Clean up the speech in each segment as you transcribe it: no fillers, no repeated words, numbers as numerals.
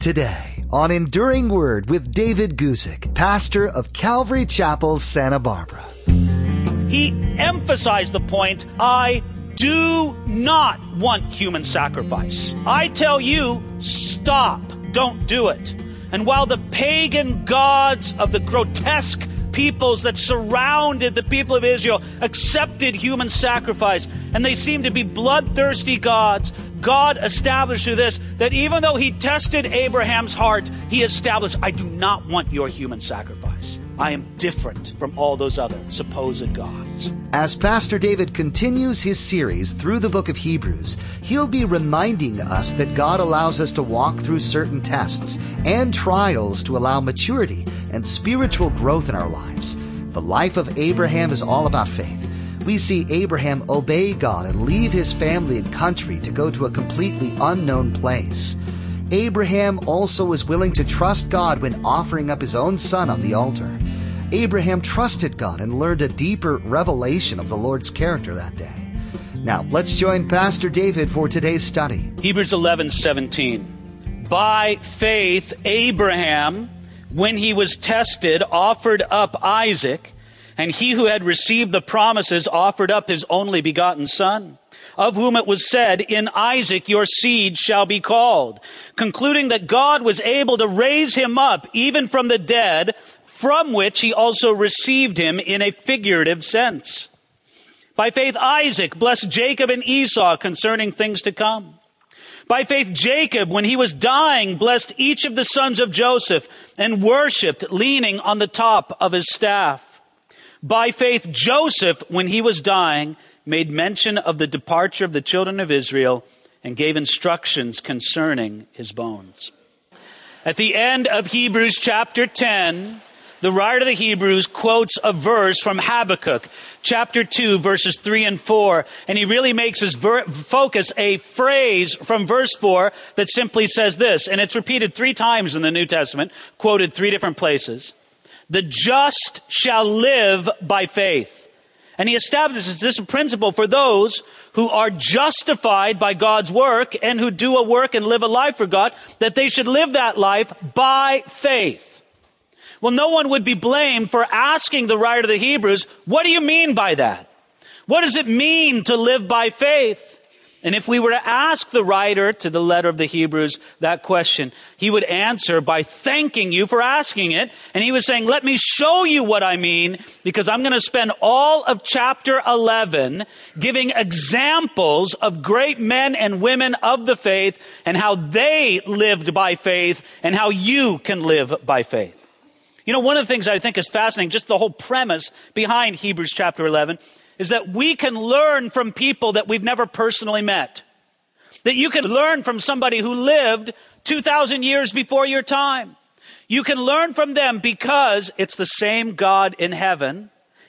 Today on Enduring Word with David Guzik, pastor of Calvary Chapel, Santa Barbara. He emphasized the point, I do not want human sacrifice. I tell you, stop, don't do it. And while the pagan gods of the grotesque peoples that surrounded the people of Israel accepted human sacrifice, and they seemed to be bloodthirsty gods, God established through this that even though he tested Abraham's heart, he established, I do not want your human sacrifice. I am different from all those other supposed gods. As Pastor David continues his series through the book of Hebrews, he'll be reminding us that God allows us to walk through certain tests and trials to allow maturity and spiritual growth in our lives. The life of Abraham is all about faith. We see Abraham obey God and leave his family and country to go to a completely unknown place. Abraham also was willing to trust God when offering up his own son on the altar. Abraham trusted God and learned a deeper revelation of the Lord's character that day. Now, let's join Pastor David for today's study. Hebrews 11:17. By faith, Abraham, when he was tested, offered up Isaac, and he who had received the promises offered up his only begotten son, of whom it was said, in Isaac your seed shall be called, concluding that God was able to raise him up even from the dead, from which he also received him in a figurative sense. By faith Isaac blessed Jacob and Esau concerning things to come. By faith Jacob, when he was dying, blessed each of the sons of Joseph and worshipped, leaning on the top of his staff. By faith Joseph, when he was dying, made mention of the departure of the children of Israel and gave instructions concerning his bones. At the end of Hebrews chapter 10, the writer of the Hebrews quotes a verse from Habakkuk, chapter 2, verses 3 and 4, and he really makes his focus a phrase from verse 4 that simply says this, and it's repeated 3 times in the New Testament, quoted 3 different places. The just shall live by faith. And he establishes this principle for those who are justified by God's work and who do a work and live a life for God, that they should live that life by faith. Well, no one would be blamed for asking the writer of the Hebrews, what do you mean by that? What does it mean to live by faith? And if we were to ask the writer to the letter of the Hebrews that question, he would answer by thanking you for asking it. And he was saying, let me show you what I mean, because I'm going to spend all of chapter 11 giving examples of great men and women of the faith and how they lived by faith and how you can live by faith. You know, one of the things I think is fascinating, just the whole premise behind Hebrews chapter 11, is that we can learn from people that we've never personally met. That you can learn from somebody who lived 2,000 years before your time. You can learn from them because it's the same God in heaven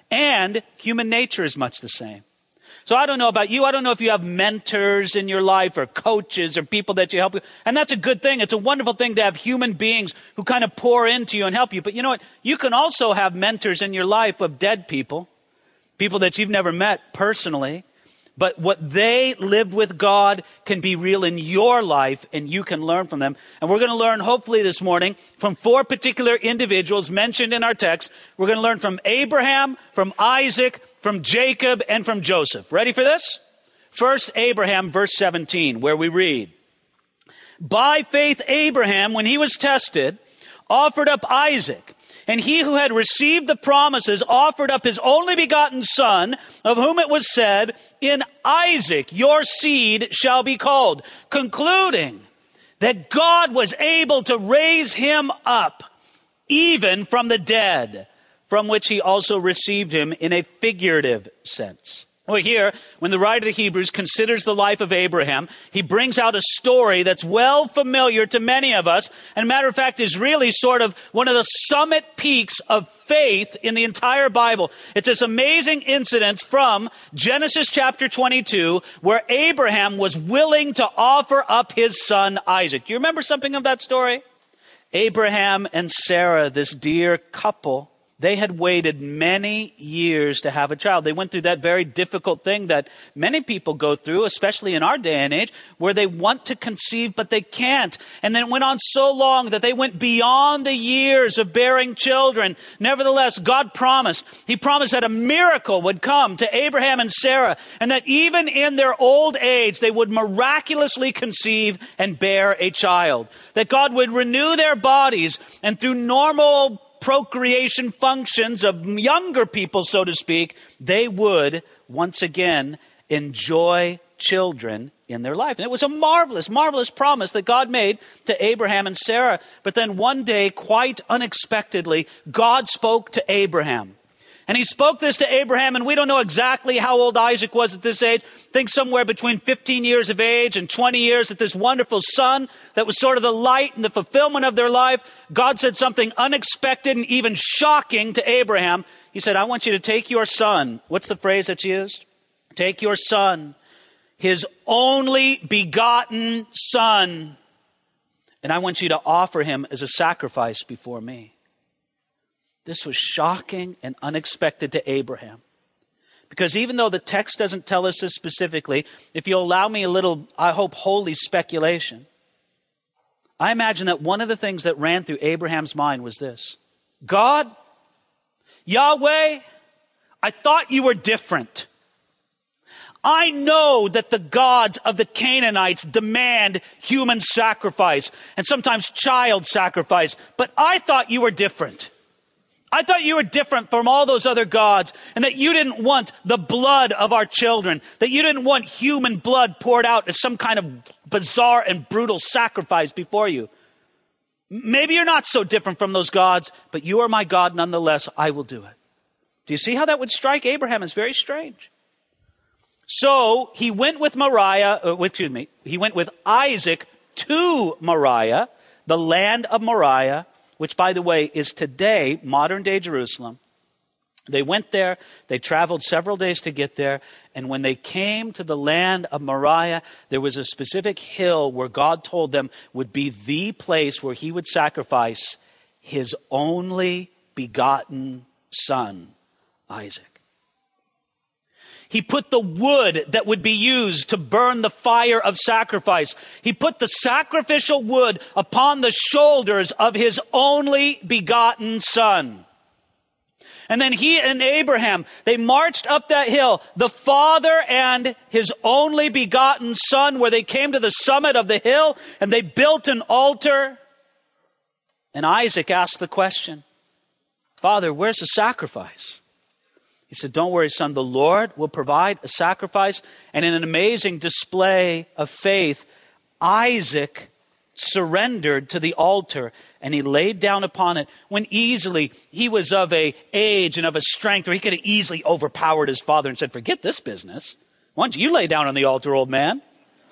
and human nature is much the same. So I don't know about you. I don't know if you have mentors in your life or coaches or people that you help you. And that's a good thing. It's a wonderful thing to have human beings who kind of pour into you and help you. But you know what? You can also have mentors in your life of dead people. People that you've never met personally, but what they lived with God can be real in your life and you can learn from them. And we're going to learn hopefully this morning from 4 particular individuals mentioned in our text. We're going to learn from Abraham, from Isaac, from Jacob, and from Joseph. Ready for this? First, Abraham, verse 17, where we read, by faith Abraham, when he was tested, offered up Isaac. And he who had received the promises offered up his only begotten son, of whom it was said, in Isaac your seed shall be called, concluding that God was able to raise him up even from the dead, from which he also received him in a figurative sense. Well, here, when the writer of the Hebrews considers the life of Abraham, he brings out a story that's well familiar to many of us, and matter of fact is really sort of one of the summit peaks of faith in the entire Bible. It's this amazing incident from Genesis chapter 22, where Abraham was willing to offer up his son Isaac. Do you remember something of that story? Abraham and Sarah, this dear couple, They had waited many years to have a child. They went through that very difficult thing that many people go through, especially in our day and age, where they want to conceive, but they can't. And then it went on so long that they went beyond the years of bearing children. Nevertheless, God promised. He promised that a miracle would come to Abraham and Sarah, and that even in their old age, they would miraculously conceive and bear a child. That God would renew their bodies, and through normal procreation functions of younger people, so to speak, they would once again enjoy children in their life. And it was a marvelous, marvelous promise that God made to Abraham and Sarah. But then one day, quite unexpectedly, God spoke to Abraham. And he spoke this to Abraham, and we don't know exactly how old Isaac was at this age. I think somewhere between 15 years of age and 20 years, that this wonderful son that was sort of the light and the fulfillment of their life. God said something unexpected and even shocking to Abraham. He said, I want you to take your son. What's the phrase that's used? Take your son, his only begotten son, and I want you to offer him as a sacrifice before me. This was shocking and unexpected to Abraham. Because even though the text doesn't tell us this specifically, if you'll allow me a little, I hope, holy speculation, I imagine that one of the things that ran through Abraham's mind was this: God, Yahweh, I thought you were different. I know that the gods of the Canaanites demand human sacrifice and sometimes child sacrifice, but I thought you were different. I thought you were different from all those other gods, and that you didn't want the blood of our children, that you didn't want human blood poured out as some kind of bizarre and brutal sacrifice before you. Maybe you're not so different from those gods, but you are my God nonetheless. I will do it. Do you see how that would strike Abraham? It's very strange. So he went with he went with Isaac to Moriah, the land of Moriah, which, by the way, is today modern-day Jerusalem. They went there. They traveled several days to get there. And when they came to the land of Moriah, there was a specific hill where God told them would be the place where he would sacrifice his only begotten son, Isaac. He put the wood that would be used to burn the fire of sacrifice. He put the sacrificial wood upon the shoulders of his only begotten son. And then he and Abraham, they marched up that hill, the father and his only begotten son, where they came to the summit of the hill and they built an altar. And Isaac asked the question, Father, where's the sacrifice? He said, don't worry, son, the Lord will provide a sacrifice. And in an amazing display of faith, Isaac surrendered to the altar and he laid down upon it, when easily he was of a age and of a strength where he could have easily overpowered his father and said, forget this business. Why don't you lay down on the altar, old man?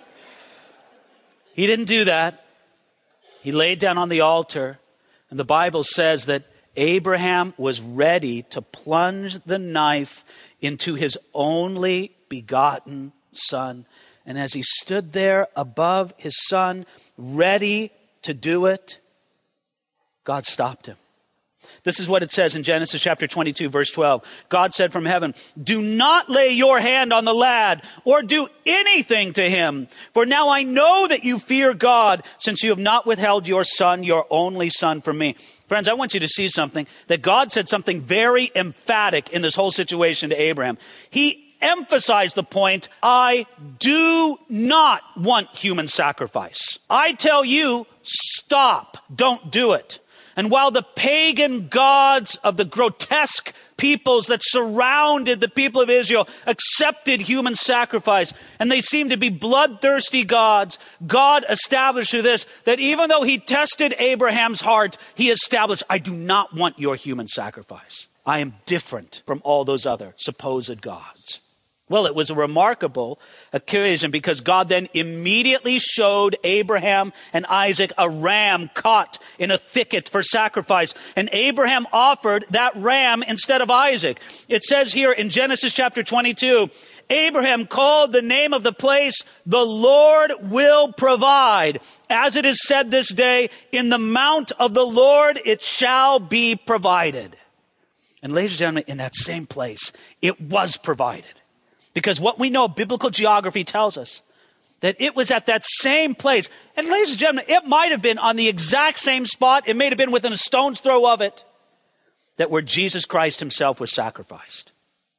He didn't do that. He laid down on the altar, and the Bible says that Abraham was ready to plunge the knife into his only begotten son. And as he stood there above his son, ready to do it, God stopped him. This is what it says in Genesis chapter 22, verse 12. God said from heaven, do not lay your hand on the lad or do anything to him. For now I know that you fear God, since you have not withheld your son, your only son, from me. Friends, I want you to see something, that God said something very emphatic in this whole situation to Abraham. He emphasized the point, I do not want human sacrifice. I tell you, stop, don't do it. And while the pagan gods of the grotesque peoples that surrounded the people of Israel accepted human sacrifice, and they seemed to be bloodthirsty gods, God established through this that even though he tested Abraham's heart, he established, I do not want your human sacrifice. I am different from all those other supposed gods. Well, it was a remarkable occasion because God then immediately showed Abraham and Isaac a ram caught in a thicket for sacrifice. And Abraham offered that ram instead of Isaac. It says here in Genesis chapter 22, Abraham called the name of the place, the Lord will provide. As it is said this day, in the mount of the Lord it shall be provided. And ladies and gentlemen, in that same place, it was provided. Because what we know, biblical geography tells us that it was at that same place. And ladies and gentlemen, it might have been on the exact same spot. It may have been within a stone's throw of it, that where Jesus Christ himself was sacrificed.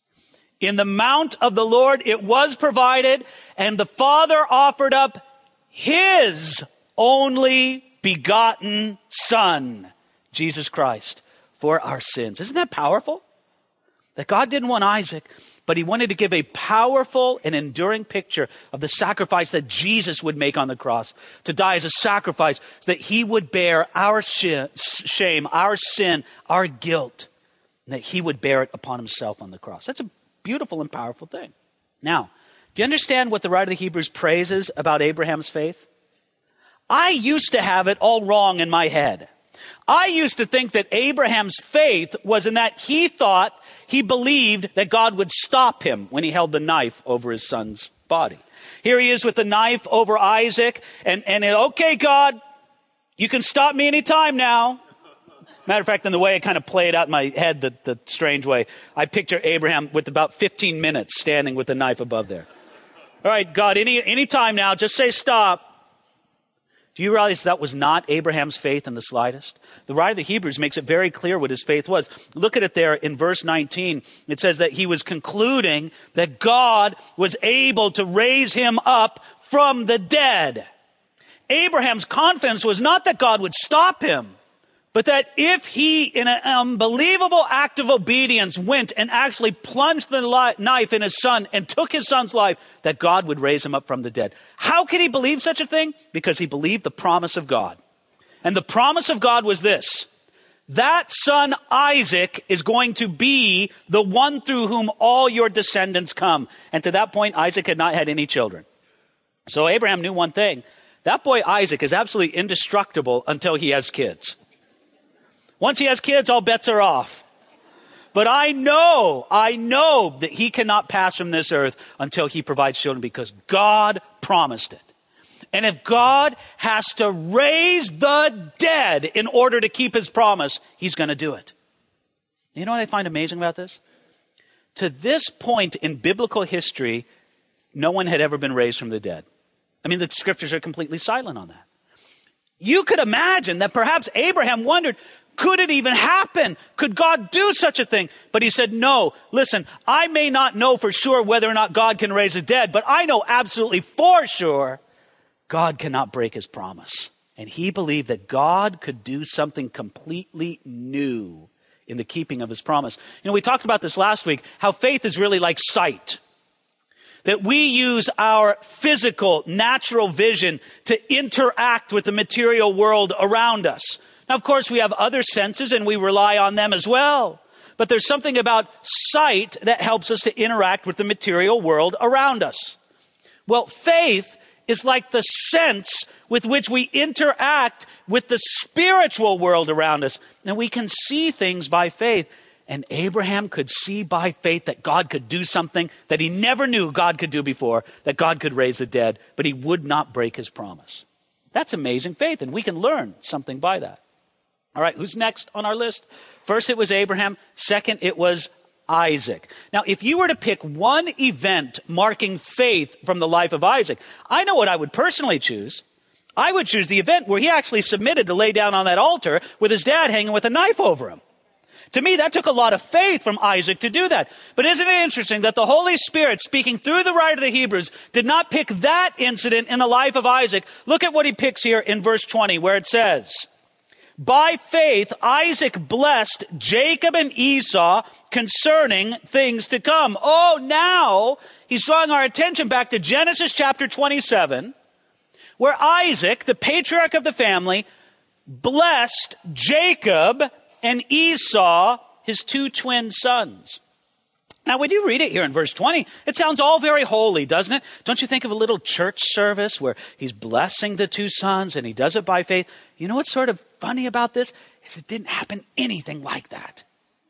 In the mount of the Lord, it was provided, and the Father offered up his only begotten Son, Jesus Christ, for our sins. Isn't that powerful? That God didn't want Isaac, but he wanted to give a powerful and enduring picture of the sacrifice that Jesus would make on the cross, to die as a sacrifice so that he would bear our shame, our sin, our guilt, and that he would bear it upon himself on the cross. That's a beautiful and powerful thing. Now, do you understand what the writer of the Hebrews praises about Abraham's faith? I used to have it all wrong in my head. I used to think that Abraham's faith was in that he believed that God would stop him when he held the knife over his son's body. Here he is with the knife over Isaac, and okay, God, you can stop me anytime now. Matter of fact, in the way it kind of played out in my head, the strange way, I picture Abraham with about 15 minutes standing with the knife above there. All right, God, any time now, just say stop. Do you realize that was not Abraham's faith in the slightest? The writer of the Hebrews makes it very clear what his faith was. Look at it there in verse 19. It says that he was concluding that God was able to raise him up from the dead. Abraham's confidence was not that God would stop him, but that if he, in an unbelievable act of obedience, went and actually plunged the knife in his son and took his son's life, that God would raise him up from the dead. How could he believe such a thing? Because he believed the promise of God. And the promise of God was this: that son Isaac is going to be the one through whom all your descendants come. And to that point, Isaac had not had any children. So Abraham knew one thing: that boy Isaac is absolutely indestructible until he has kids. Once he has kids, all bets are off. But I know that he cannot pass from this earth until he provides children, because God promised it. And if God has to raise the dead in order to keep his promise, he's going to do it. You know what I find amazing about this? To this point in biblical history, no one had ever been raised from the dead. I mean, the scriptures are completely silent on that. You could imagine that perhaps Abraham wondered, could it even happen? Could God do such a thing? But he said, no, listen, I may not know for sure whether or not God can raise the dead, but I know absolutely for sure God cannot break his promise. And he believed that God could do something completely new in the keeping of his promise. You know, we talked about this last week, how faith is really like sight. That we use our physical, natural vision to interact with the material world around us. Now, of course, we have other senses and we rely on them as well. But there's something about sight that helps us to interact with the material world around us. Well, faith is like the sense with which we interact with the spiritual world around us. And we can see things by faith. And Abraham could see by faith that God could do something that he never knew God could do before, that God could raise the dead, but he would not break his promise. That's amazing faith, and we can learn something by that. All right, who's next on our list? First, it was Abraham. Second, it was Isaac. Now, if you were to pick one event marking faith from the life of Isaac, I know what I would personally choose. I would choose the event where he actually submitted to lay down on that altar with his dad hanging with a knife over him. To me, that took a lot of faith from Isaac to do that. But isn't it interesting that the Holy Spirit, speaking through the writer of the Hebrews, did not pick that incident in the life of Isaac? Look at what he picks here in verse 20, where it says, by faith, Isaac blessed Jacob and Esau concerning things to come. Oh, now he's drawing our attention back to Genesis chapter 27, where Isaac, the patriarch of the family, blessed Jacob and Esau, his two twin sons. Now, when you read it here in verse 20, it sounds all very holy, doesn't it? Don't you think of a little church service where he's blessing the two sons and he does it by faith? You know what's sort of funny about this? Is it didn't happen anything like that.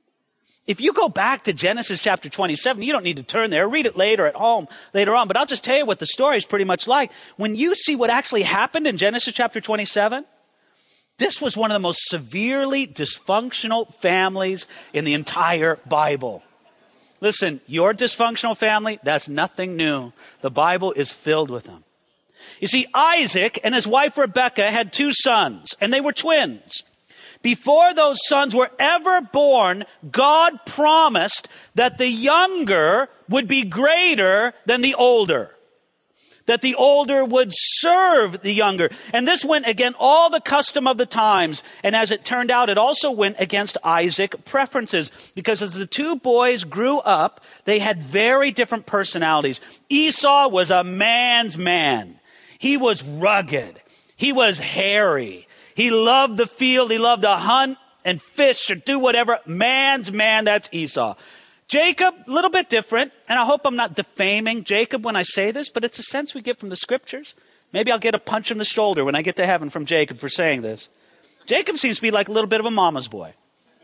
If you go back to Genesis chapter 27, you don't need to turn there. Read it later at home, later on. But I'll just tell you what the story is pretty much like. When you see what actually happened in Genesis chapter 27, This was one of the most severely dysfunctional families in the entire Bible. Listen, your dysfunctional family, that's nothing new. The Bible is filled with them. You see, Isaac and his wife Rebekah had 2 sons, and they were twins. Before those sons were ever born, God promised that the younger would be greater than the older. That the older would serve the younger. And this went against all the custom of the times. And as it turned out, it also went against Isaac's preferences. Because as the 2 boys grew up, they had very different personalities. Esau was a man's man. He was rugged. He was hairy. He loved the field. He loved to hunt and fish or do whatever. Man's man, that's Esau. Jacob, a little bit different, and I hope I'm not defaming Jacob when I say this, but it's a sense we get from the scriptures. Maybe I'll get a punch in the shoulder when I get to heaven from Jacob for saying this. Jacob seems to be like a little bit of a mama's boy.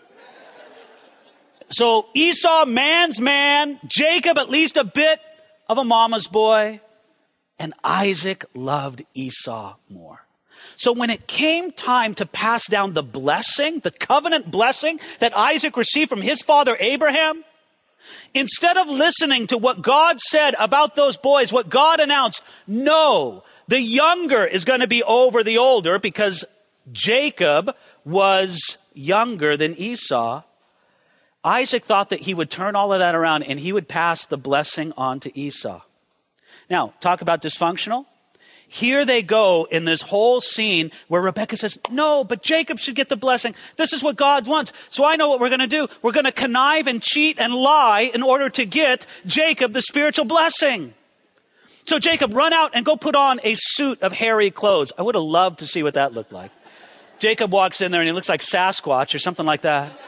So Esau, man's man, Jacob, at least a bit of a mama's boy, and Isaac loved Esau more. So when it came time to pass down the blessing, the covenant blessing that Isaac received from his father Abraham, instead of listening to what God said about those boys, what God announced, no, the younger is going to be over the older because Jacob was younger than Esau. Isaac thought that he would turn all of that around and he would pass the blessing on to Esau. Now, talk about dysfunctional. Here they go in this whole scene where Rebekah says, no, but Jacob should get the blessing. This is what God wants. So I know what we're going to do. We're going to connive and cheat and lie in order to get Jacob the spiritual blessing. So Jacob, run out and go put on a suit of hairy clothes. I would have loved to see what that looked like. Jacob walks in there and he looks like Sasquatch or something like that.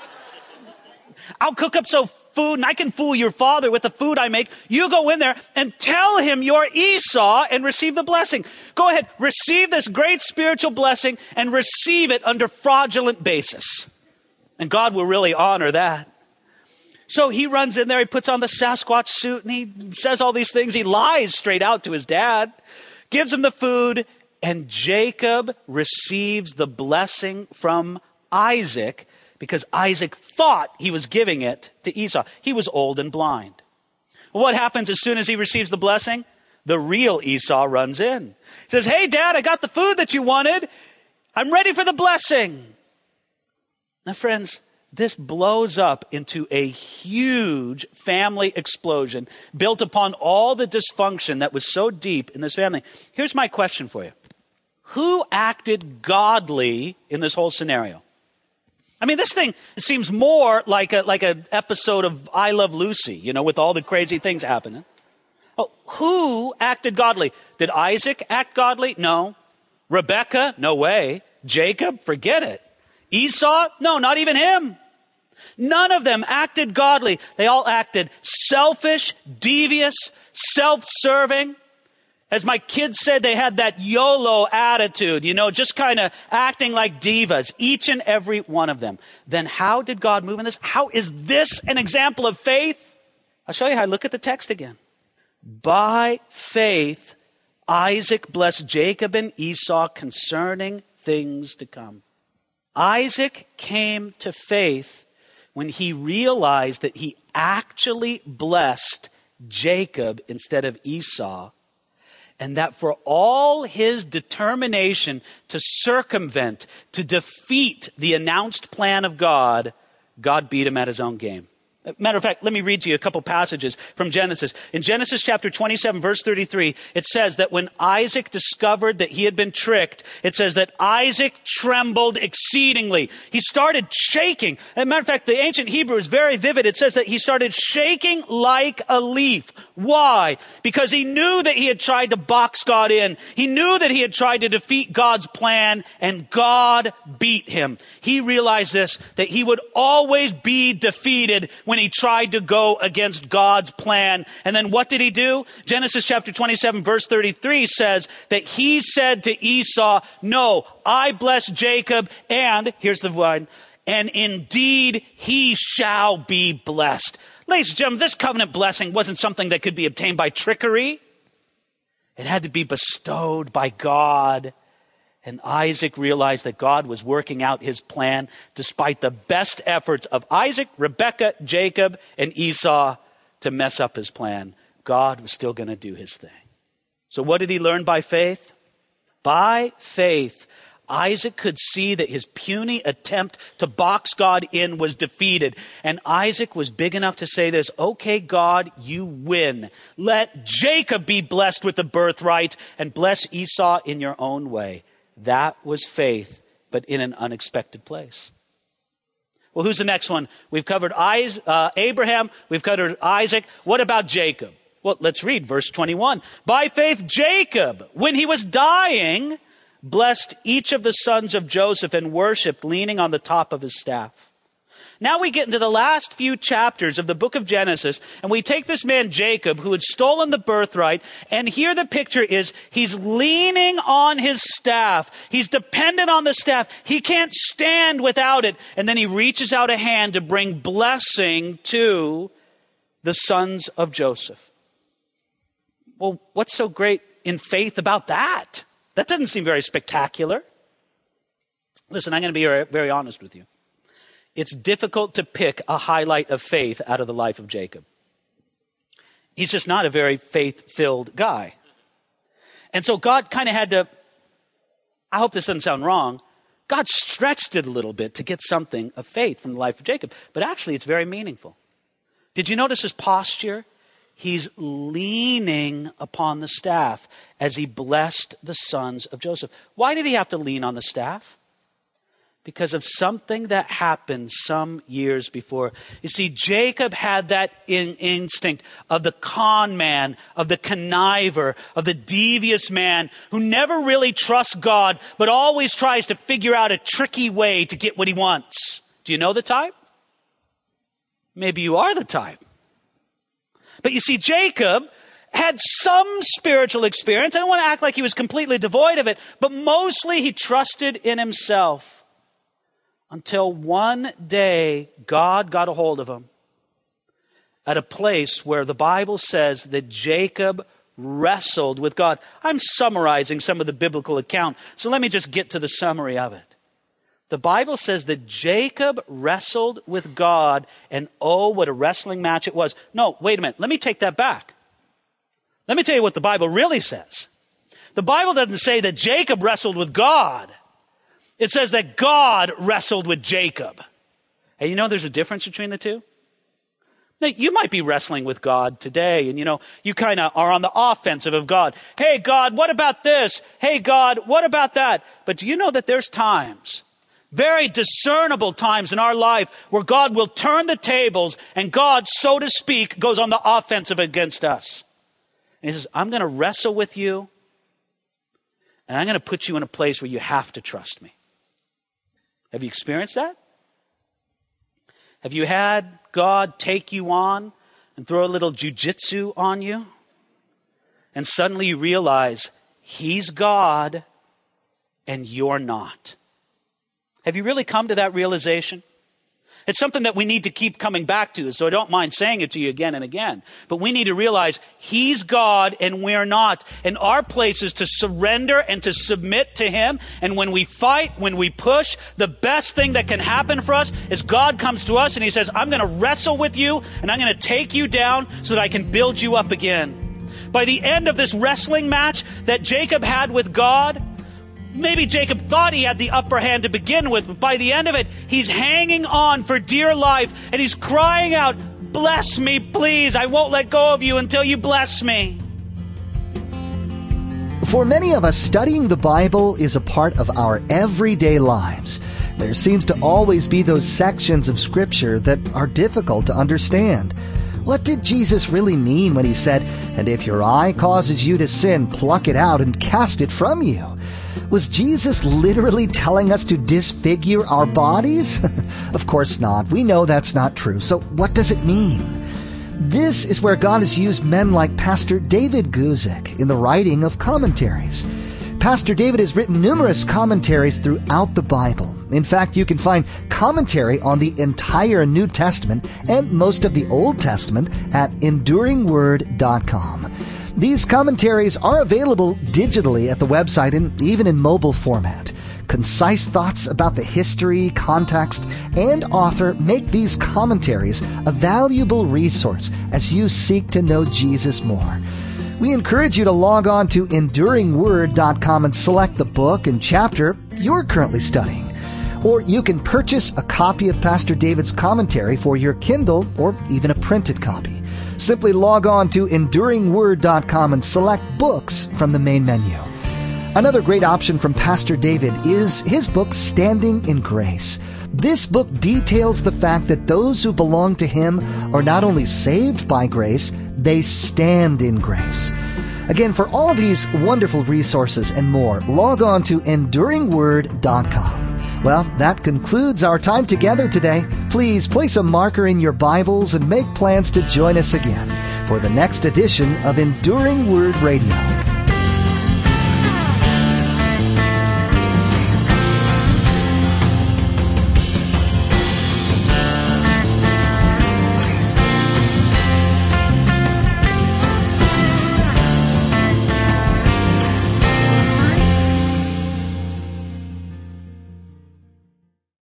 I'll cook up some food and I can fool your father with the food I make. You go in there and tell him you're Esau and receive the blessing. Go ahead, receive this great spiritual blessing and receive it under fraudulent basis. And God will really honor that. So he runs in there, he puts on the Sasquatch suit and he says all these things. He lies straight out to his dad, gives him the food, and Jacob receives the blessing from Isaac because Isaac thought he was giving it to Esau. He was old and blind. What happens as soon as he receives the blessing? The real Esau runs in. He says, hey, Dad, I got the food that you wanted. I'm ready for the blessing. Now, friends, this blows up into a huge family explosion built upon all the dysfunction that was so deep in this family. Here's my question for you. Who acted godly in this whole scenario? I mean, this thing seems more like an episode of I Love Lucy, you know, with all the crazy things happening. Oh, who acted godly? Did Isaac act godly? No. Rebekah? No way. Jacob? Forget it. Esau? No, not even him. None of them acted godly. They all acted selfish, devious, self-serving. As my kids said, they had that YOLO attitude, you know, just kind of acting like divas, each and every one of them. Then how did God move in this? How is this an example of faith? I'll show you how. Look at the text again. By faith, Isaac blessed Jacob and Esau concerning things to come. Isaac came to faith when he realized that he actually blessed Jacob instead of Esau. And that for all his determination to circumvent, to defeat the announced plan of God, God beat him at his own game. Matter of fact, let me read to you a couple passages from Genesis. In Genesis chapter 27, verse 33, it says that when Isaac discovered that he had been tricked, it says that Isaac trembled exceedingly. He started shaking. As a matter of fact, the ancient Hebrew is very vivid. It says that he started shaking like a leaf. Why? Because he knew that he had tried to box God in. He knew that he had tried to defeat God's plan, and God beat him. He realized this, that he would always be defeated when he tried to go against God's plan. And then what did he do? Genesis chapter 27, verse 33 says that he said to Esau, no, I bless Jacob, and, here's the line, and indeed he shall be blessed. Ladies and gentlemen, this covenant blessing wasn't something that could be obtained by trickery. It had to be bestowed by God. And Isaac realized that God was working out his plan despite the best efforts of Isaac, Rebekah, Jacob, and Esau to mess up his plan. God was still going to do his thing. So what did he learn by faith? By faith, Isaac could see that his puny attempt to box God in was defeated. And Isaac was big enough to say this, okay, God, you win. Let Jacob be blessed with the birthright and bless Esau in your own way. That was faith, but in an unexpected place. Well, who's the next one? We've covered Abraham. We've covered Isaac. What about Jacob? Well, let's read verse 21. By faith, Jacob, when he was dying, blessed each of the sons of Joseph and worshiped, leaning on the top of his staff. Now we get into the last few chapters of the book of Genesis, and we take this man Jacob, who had stolen the birthright, and here the picture is he's leaning on his staff. He's dependent on the staff. He can't stand without it. And then he reaches out a hand to bring blessing to the sons of Joseph. Well, what's so great in faith about that? That doesn't seem very spectacular. Listen, I'm going to be very honest with you. It's difficult to pick a highlight of faith out of the life of Jacob. He's just not a very faith-filled guy. And so God kind of had to, I hope this doesn't sound wrong, God stretched it a little bit to get something of faith from the life of Jacob. But actually, it's very meaningful. Did you notice his posture? He's leaning upon the staff as he blessed the sons of Joseph. Why did he have to lean on the staff? Because of something that happened some years before. You see, Jacob had that instinct of the con man, of the conniver, of the devious man who never really trusts God, but always tries to figure out a tricky way to get what he wants. Do you know the type? Maybe you are the type. But you see, Jacob had some spiritual experience. I don't want to act like he was completely devoid of it, but mostly he trusted in himself. Until one day, God got a hold of him at a place where the Bible says that Jacob wrestled with God. I'm summarizing some of the biblical account, so let me just get to the summary of it. The Bible says that Jacob wrestled with God, and oh, what a wrestling match it was. No, wait a minute. Let me take that back. Let me tell you what the Bible really says. The Bible doesn't say that Jacob wrestled with God. It says that God wrestled with Jacob. And you know there's a difference between the two? Now, you might be wrestling with God today, and you kind of are on the offensive of God. Hey, God, what about this? Hey, God, what about that? But do you know that there's times, very discernible times in our life, where God will turn the tables and God, so to speak, goes on the offensive against us. And he says, I'm going to wrestle with you, and I'm going to put you in a place where you have to trust me. Have you experienced that? Have you had God take you on and throw a little jujitsu on you? And suddenly you realize he's God and you're not. Have you really come to that realization? It's something that we need to keep coming back to, so I don't mind saying it to you again and again. But we need to realize he's God and we're not. And our place is to surrender and to submit to him. And when we fight, when we push, the best thing that can happen for us is God comes to us and he says, I'm going to wrestle with you and I'm going to take you down so that I can build you up again. By the end of this wrestling match that Jacob had with God, maybe Jacob thought he had the upper hand to begin with, but by the end of it, he's hanging on for dear life and he's crying out, bless me, please. I won't let go of you until you bless me. For many of us, studying the Bible is a part of our everyday lives. There seems to always be those sections of Scripture that are difficult to understand. What did Jesus really mean when he said, and if your eye causes you to sin, pluck it out and cast it from you? Was Jesus literally telling us to disfigure our bodies? Of course not. We know that's not true. So what does it mean? This is where God has used men like Pastor David Guzik in the writing of commentaries. Pastor David has written numerous commentaries throughout the Bible. In fact, you can find commentary on the entire New Testament and most of the Old Testament at enduringword.com. These commentaries are available digitally at the website and even in mobile format. Concise thoughts about the history, context, and author make these commentaries a valuable resource as you seek to know Jesus more. We encourage you to log on to EnduringWord.com and select the book and chapter you're currently studying. Or you can purchase a copy of Pastor David's commentary for your Kindle or even a printed copy. Simply log on to EnduringWord.com and select Books from the main menu. Another great option from Pastor David is his book, Standing in Grace. This book details the fact that those who belong to him are not only saved by grace, they stand in grace. Again, for all these wonderful resources and more, log on to EnduringWord.com. Well, that concludes our time together today. Please place a marker in your Bibles and make plans to join us again for the next edition of Enduring Word Radio.